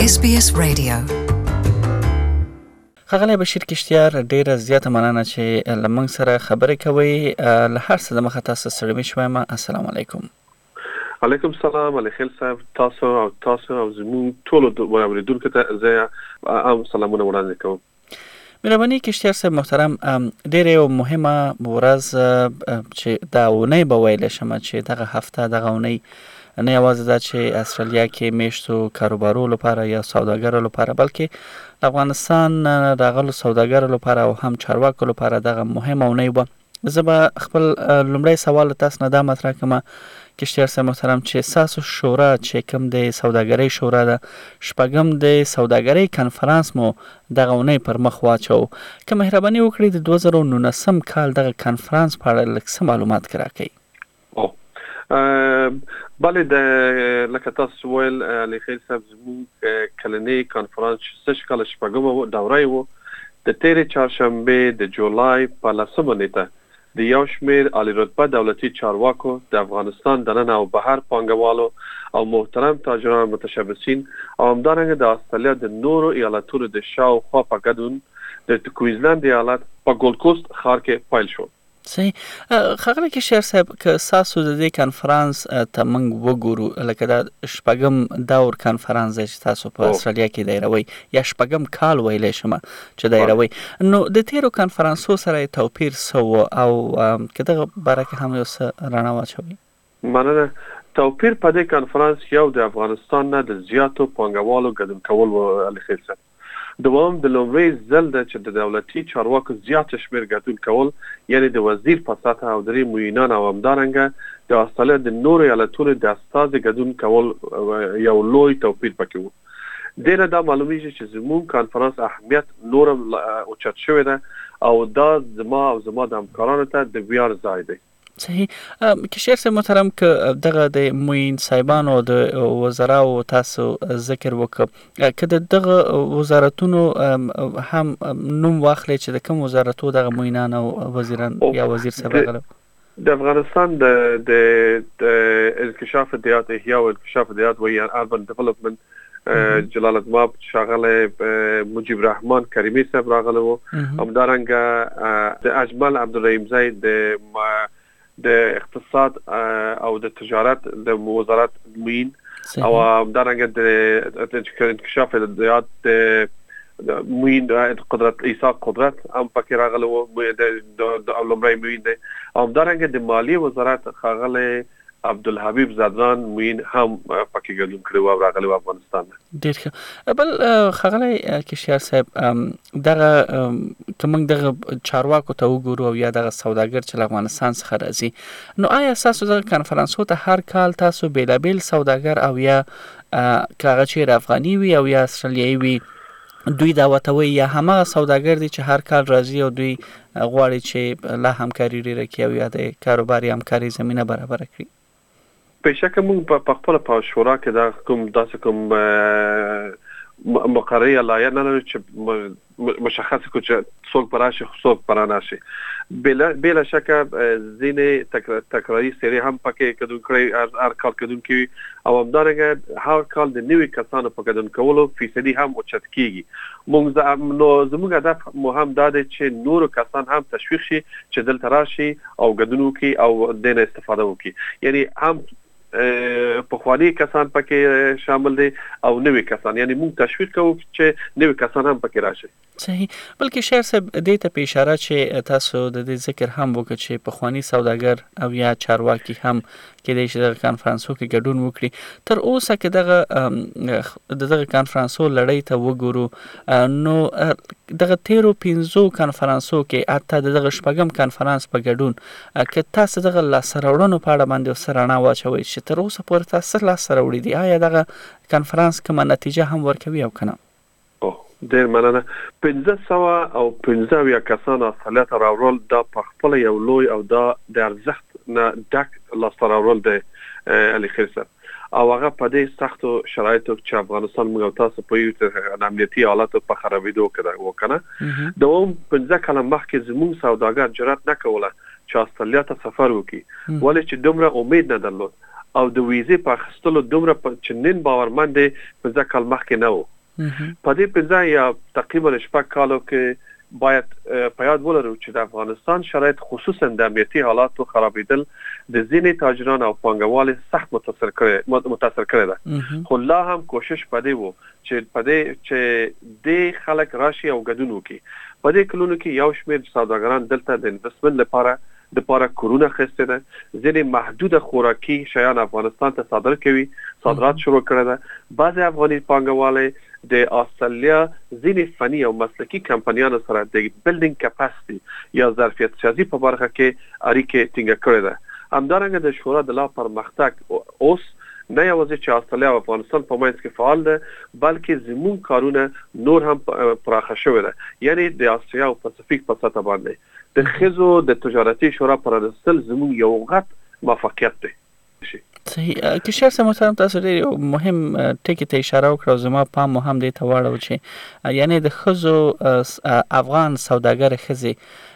SBS Radio. ښاغلی بشیر کشتیار، ډیره زیاته مننه چې له موږ سره خبرې کوئ. له هر څه د مخه تاسو سره شوم. السلام علیکم. علیکم السلام علیکم صاحب، تاسو او زموږ ټول د اوریدونکو ته زه هم سلامونه وړاندې کوم. مهرباني کشتیار صاحب محترم، ډیره یو مهمه ورځ چې دا اونۍ به ویلی شم چې دغه هفته دغه اونۍ نه یوازې دا چې استرالیا کې میشتو کاروبارو لپاره یا سوداګرو لپاره، بلکې د افغانستان راغلو سوداګرو لپاره او هم چارواکو لپاره دغه مهمه اونۍ وه. زه به خپل لومړی سوال تاسو نه دا مطرح کوم کشتیار صاحب محترم چې تاسو شورا چې کوم د سوداګرۍ شورا ده، شپږم د سوداګرۍ کنفرانس مو دغه اونۍ پر مخ واچو. که مهرباني وکړئ د 2019 کال دغه کنفرانس په اړه لږ څه معلومات راکړئ. بله، لکه تاسو ویل علی خیر صاحب، زموږ کلنی کنفرانس کال شپږمه دوره و د تیرې چهارشنبه د جولای په 10مه نیټه د یو شمېر عالی رتبه دولتي چارواکو، د افغانستان دننه او بهر پانګوالو او محترم تاجران متشبثین او همدارنګه د استرالیا د نورو ایالتونو د شاوخوا په ګډون د کوینزلند ایالت په ګولډ کوست ښار کې پیل شو. صحیح. ښاغلی کشتیار صاحب، که تاسو د دې کنفرانس ته موږ وګورو، لکه دا شپږم دور کنفرانس دی چې تاسو په استرالیا کې دایروئ، یا شپږم کال ویلی شم چې دایروئ، نو د تیرو کنفرانسو سره توپیر څه و او که دغه باره کې هم یو څه رڼا واچوئ؟ مننه. توپیر په دې کنفرانس یو د افغانستان نه د زیاتو پانګوالو ګډون کول و علی خیر صاحب. دوام د لومړي ځل ده چې د دولتي چارواکو زیات شمېر ګډون کول، یعنی د وزیر په سطح او درې معینان او همدارنګه د استرالیا د نورو ایالتونو د استازي ګډون کول یو لوی توپیر پکې و. ډېره دا معلومیږي چې زموږ کنفرانس اهمیت نورم اوچت شوی ده او دا زما د همکارانو ته د ویاړ ځای دی. صحیح. کشتیار صاحب محترم، که دغه د معین صاحبانو د وزراو تاسو ذکر وکړ، که د دغه وزارتونو هم نوم واخلئ چې د کوم وزارتو دغه معینان او وزیران یا وزیر صاحب راغله؟ د افغانستان د انکشاف دیات احیا او انکشاف دیات و اربن ډیولپمنٹ جلال الماب ښاغلی مجیب رحمان کریمی صاحب راغله و، همدارنګه د اجمل عبدالرحیم زید د اقتصاد او د تجارت د وزارت معین او همدارنګه د انکشاف دیات د معین قدرت عیسی قدرت هم پکې راغله و، د لومړی معین دی، او همدارنګه د مالیې وزارت ښاغلی عبدالحبیب زادران معین هم پکې ګډون کړی و او راغلی و افغانستان. ډېر ښه. بل ښاغلی کشتیار صاحب، دغه که موږ دغه چارواکو ته وګورو او یا دغه سوداګر چې له افغانستان څخه راځي، نو آیا ستاسو دغه کنفرانسو ته هر کال تاسو بېلابېل سوداګر او یا که هغه چیرې افغاني وي او یا استرالیایي وي دوی دعوتوي، یا هماغه سوداګر دي چې هر کال راځي او دوی غواړي چې لا همکاري ډېره کړي او یا د کاروباري همکاري زمینه برابره کړي؟ بېشکه موږ په خپله په شورا کې داسې کوم مقرره لایحه نه لرو چې مشخص کړو چې څوک به راشي څوک به رانشي. بلا شکه ځینې تکراري څېرې هم پکې ګډون کړی، هر کال ګډون کوي، او همدارنګه هر کال د نوي کسانو په ګډون کولو فیصدي هم اوچت کېږي. نو زموږ هدف مو هم دا دی چې نورو کسان هم تشویق شي چې دلته راشي او ګډون وکړي او دې نه استفاده وکړي. یعنی هم پخوانی کسان پکې شامل دي او نوي کسان، یعنی موږ تشویق کوو چې نوي کسان هم پکې راشي. صحیح. بلکې شهر صاحب دې ته په اشاره چې تاسو د دې ذکر هم وکړ چې پخوانی سوداګر او یا چارواکي هم کېدای شي دغه کنفرانسو کې ګډون وکړي. تر اوسه که دغه کنفرانسو لړۍ ته وګورو، نو دغه تیرو 5 کنفرانسو کې حتی دغه شپږم کنفرانس په ګډون، که تاسو دغه لاسته راوړنو په اړه باندې څه رڼا واچوئ چې تر اوسه پورې تاسو لاسته راوړي دي، آیا دغه کنفرانس کومه نتیجه هم ورکوي او که نه؟ ډېر مننه. 515 کسان استرالیا ته راوړل، دا په خپله یو لوی او دا د ارزښت نه ډک لاسته راوړل دی علی خیر صاحب، او هغه په دې سختو شرایطو چې افغانستان موږ او تاسو په یو امنیتي حالاتو په خرابېدو کې وکنه. دوام 15 کاله مخکې زموږ سوداګر جرأت نه کوله چې استرالیا ته سفر وکړي، ولې چې دومره امید نه درلود او د ویزې په اخیستلو دومره چې نن باورمند دی 15 کال مخکې نه و. په دې پنځه یا تقریبا 6 کالو کې باید په یاد ولرو چې د افغانستان شرایط خصوصا د امنیتي حالاتو خرابېدل د ځینې تاجرانو او پانګوالو سخت متاثر کړی ده خو لا هم کوشش پدې وو چې د خلک راشي او ګډون وکړي په دې کلونو کې یو شمېر سوداګران دلته د انویسټمنټ لپاره کورونه خسته ده ځینې محدوده خوراکي شیان افغانستان ته صادر کوي صادرات شروع کړی ده بعض افغاني پانګوالو د استرالیا ځینې فني او مسلکي کمپنیانو سره د بلډینګ کپاسټي یا ظرفیت سازي په برخه کې اړیکې ټینګه کړې ده همدارنګه د شورا د لا پرمختګ اوس نه یوازې چې استرالیا او افغانستان په منځ کې فعال ده بلکې زموږ کارونه نور هم پراخه شوی ده یعنی د اسیا او پاسفیک په سطح باندې د خزو د تجارتي شورا پرانستل زموږ یو غټ موفقیت دی صحیح که شخص محترم تاسو ډېر مهم ټکی ته اشاره وکړه زما پام هم دې ته واړو چې یعنی د خزو افغان سوداګر خزي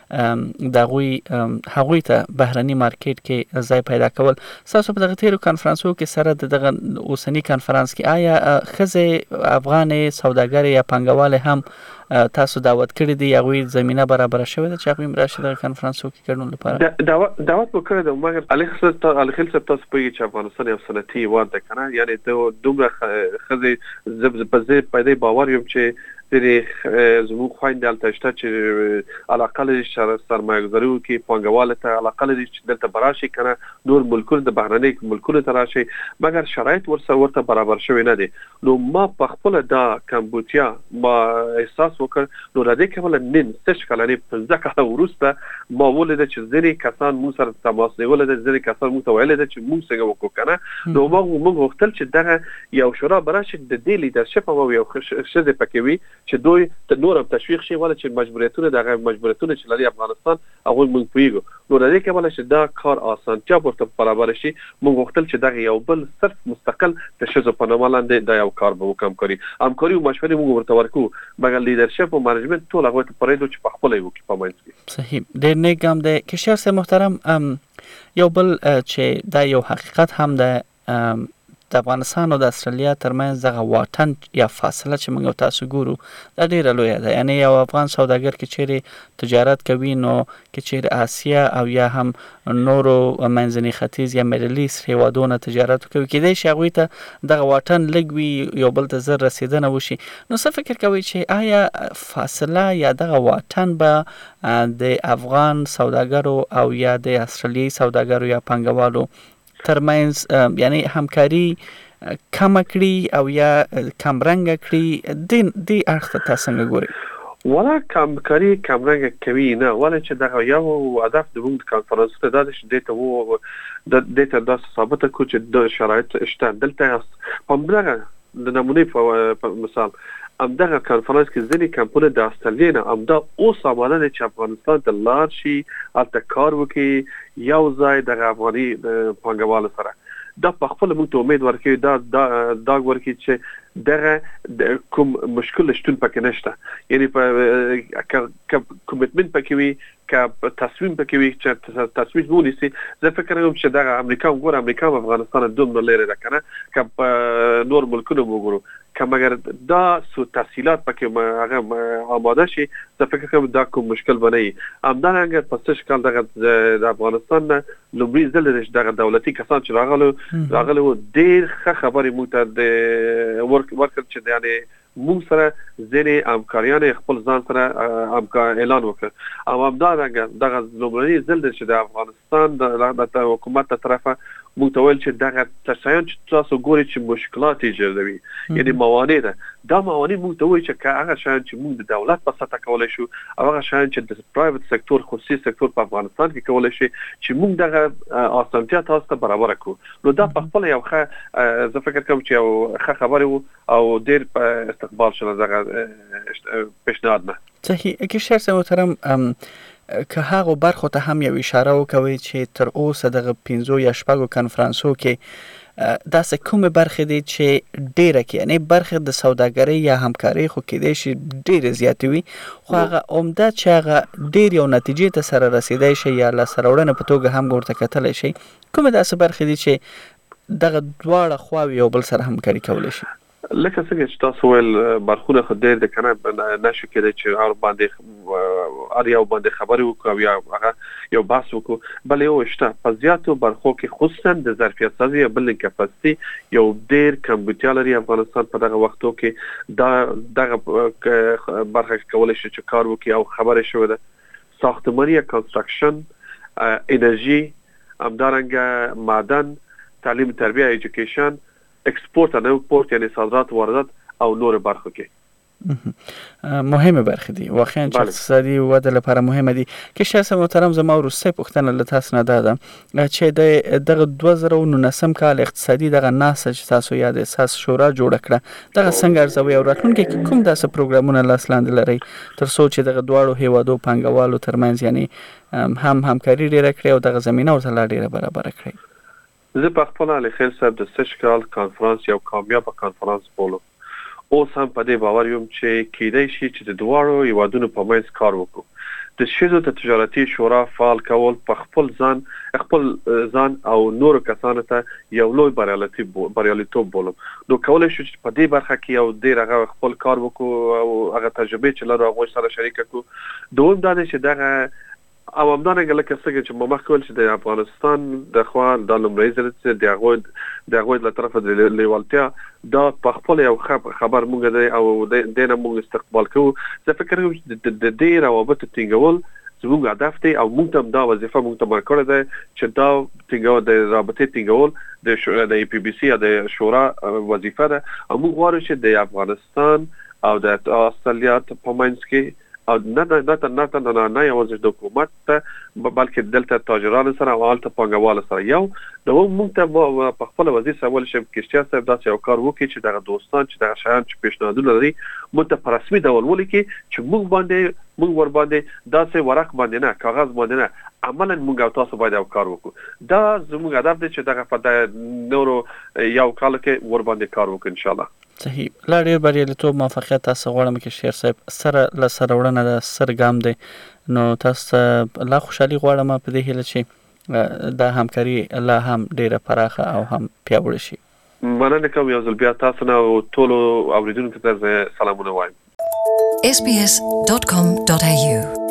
د هغوی ته بهرني مارکیټ کې ځای پیدا کول تاسو په دغه تیرو کانفرنسو کې سره دغه اوسنی کانفرنس کې آیا خزي افغان سوداګر یا پنګوال هم تاسو دعوت کړی دی هغوی زمينه برابر شوه چې هغوی راشي د کانفرنسو کې کډون لپاره دعوت وکړه د مګر الخل تاسو په چې افغانستان یو سنتي واد کنه یعنی دومره خزي په دې باور یم چې د زموږ خويندې دلته شته چې علاقه لري سرمایه گذاري کوي پانګوال ته علاقه لري چې دلته براشي کنه نور ملکونو د بهرنۍ ملکونو ته راشي مګر شرایط ورته برابر شوی نه دي نو ما په خپل د کمبودیا ما احساس وکړ نو راځي کومه نن څه کلنې 15 کاله ورسته ما ولید چې ځینې کسان مو سره تماس نیول دي ځینې کسان مو ته ویل دي چې موږ څنګه وکړو کنه نو موږ وختل چې دغه یو شورا براشي د دې لیدرشپ او یو شذ پکوي چې دوی ته نور تشویق شي ولا چې مجبوریتونه چې لري افغانستان هغه موږ پیګو نو لري کومه چې دا کار آسانتیا ورته برابر شي موږ وختل چې دغه یو بل صرف مستقل تشذ په نوم لاندې دا یو کار به وکم کوي همکاري او مشورې موږ ورته ورکو مګر لیدرشپ او مانجمنت ټول هغه ته پرېدو چې په خپل یو کې په منځ کې صحیح ډېر نیک ګام دی کشر سه محترم یو بل چې دا یو حقیقت هم ده د افغانستان او د استرالیا ترمنځ دغه واټن یا فاصله چې موږ تاسو ګورو دا ډیره لویه ده یعنی یو افغان سوداګر کې چیرې تجارت کوي نو کې چیرې آسیا او یا هم نورو منځني ختیځ یا میډل ایست هیوادونو تجارت کوي کېدای شي هغوی ته دغه واټن لږ وي یو بل ته زر رسیدنه وشي نو څه فکر کوئ چې آیا فاصله یا دغه واټن به د افغان سوداګرو او یا د استرالیایي سوداګرو یا پانګوالو ترمنځ یعنی همکاري کم کړي او یا کمرنګ کړي د اړخ ته تاسو څنګه ګورئ ولا همکاري کمرنګ کوي نه ولا چې دا یو هدف د موږ کانفرنس ته دا چې دته د ثابت کو چې د شرایط شته دلته هم دغه د نمونه په مثال امدغه کانفرنس کې ځینې کمپونه د استرالیا نه امدا اوس امانه چې افغانستان ته لاړ شي البته کار وکړي یو ځای د افغاني پانګوالو سره دا په خپل موږ ته امید ورکوي دا ورکوي چې دغه کوم مشکل شتون پکې نشته یعنی په کمیټمنت پکې وي که تصمیم پکې وي چې تصمیم ونیسي زه فکر کوم چې دغه امریکا او افغانستان دومره لري ده کنه که نور ملکونو وګورو که مگر دا سو تحصیلات پکې هغه آماده شي زه فکر کوم دا کوم مشکل بنئ همدارنګه په څه شکل دغه د افغانستان لومړي ځل دغه دولتي کسان چې راغلو ډېر ښه خبرې موږ ته د ورکړ چې یعنی موږ سره ځینې همکاریان خپل ځان سره اعلان وکړ او همدارنګه دغه لومړني ځل چې د افغانستان د حکومت تر طرفه موږ ته ویل چې دغه تشایع چې تاسو ګورئ چې مشکلات ایجادوي یعنی موانع ده دا موانع موږ ته وایي چې هغه شیان چې موږ د دولت په سطح کولای شو او هغه شیان چې د پرایویت سکتور خصوصي سکتور په افغانستان کې کولای شي چې موږ دغه اسانتیا تاسو ته برابر کړو نو دا په خپل یو ښه زه فکر کوم چې یو ښه خبره وو او ډېر په استقبال شول دغه پیشنهاد نه صحیح کې شرط محترم که هغه برخو ته هم یو اشاره وکوي چې تر اوسه دغه 15 یا 16 کانفرنسو کې داسې کومه برخه دي چې ډیره کې یعنی برخه د سوداګرۍ یا همکارۍ خو کېدای شي ډیره زیات وي خو هغه عمده چې هغه ډیر یو نتیجې ته سره رسیدای شي یا له سرهوړنې په توګه هم ورته کتلی شي کومه داسې برخه دي چې دغه دواړه خواوې یو بل سره همکاري کولی شي لکه څنګه چې تاسو ویل برخونه خو ډېر د کنه نشو کېدای چې اور باندې اړ یو باندې خبرې وکړو یا هغه یو بحث وکړو بل یو شته په زیاتو برخو کې خصوصا د ظرفیت سازي بل کپاسټي یو ډېر کمپیوټر لري افغانستان په دغه وختو کې دغه برخه کولای شي چې کار وکړي او خبرې شوې ده ساختماني کنستراکشن انرژي همدارنګه معدن تعلیم تربیه ایجوکیشن اکسپورت او امپورت یعنی صادرات و واردات او نور برخو کې مهمه برخه دي واقعا چې اقتصادي وده لپاره مهمه دي کې شاسه محترم زما وروسته پوښتنه له تاسو نه ده چې دغه 2019 کال اقتصادي دغه ناسه چې تاسو یاد اساس شورا جوړ کړه دغه څنګه ارزوي او راتلونکي کې کوم داسې پروګرامونه لاس لاندې لري تر څو چې دغه دواړو هیوادو پنګوالو ترمنځ یعنی همکاري ډیره کړي او دغه زمينه ورته لا ډیره برابر کړي زه په خپل علي خیر صاحب د سشکال کانفرنس یو کامیاب کانفرنس بولو اوس هم په دې باور یم چې کېدای شي چې د دوړو یوادونو په منځ کار وکړو د شیزو د تجارتي شورا فعال کول په خپل ځان او نور کسانو ته یو لوی بریالیتوب بولم نو کولای شو چې په دې برخه کې یو ډیر هغه خپل کار وکړو او هغه تجربه چې لرو هغه سره شریک کړو دوم دا چې دغه او همدارنګه لکه څنګه چې ما مخکې چې د افغانستان د خوا د لومړي ځل چې د هغوی له طرفه د لیوالتیا دا په خپل یو خبر مونږ دی او د نه مونږ استقبال کوو زه فکر کوم چې د دې روابط ټینګول زموږ هدف دی او مونږ ته دا وظیفه مونږ ته ورکړې ده چې دا ټینګول د رابطې ټینګول د پی بي سي د شورا وظیفه ده او موږ غواړو چې د افغانستان او د استرالیا په منځ کې او نه یوازې د حکومت ته بلکې دلته تاجرانو سره او هلته پانګوالو سره یو نو موږ ته په خپل وظیفه ول شي کېشتیا صاحب داسې یو کار وکړي چې دغه دوستان چې دغه شیان چې پیشنهادونه لري موږ ته په رسمي ډول ولیکي چې موږ ور باندې داسې ورق باندې نه کاغذ باندې نه عملاً موږ او تاسو باید یو کار وکړو دا زموږ هدف دی چې دغه په نورو یو کال کې ور باندې کار وکړو ان شاء الله صحیح لا ډیر بریالیتوب موفقیت تاسو غواړم کې شیر صاحب سره له سره وړاندې د سرګام دی نو تاسو لا خوشحالي غواړم په دې هیله چې دا همکاري لا هم ډیره پراخه او هم پیاوړې شي مننه کوم یو ځل بیا تاسو نه او ټول اوریدونکو ته سلامونه وایم sbs.com.au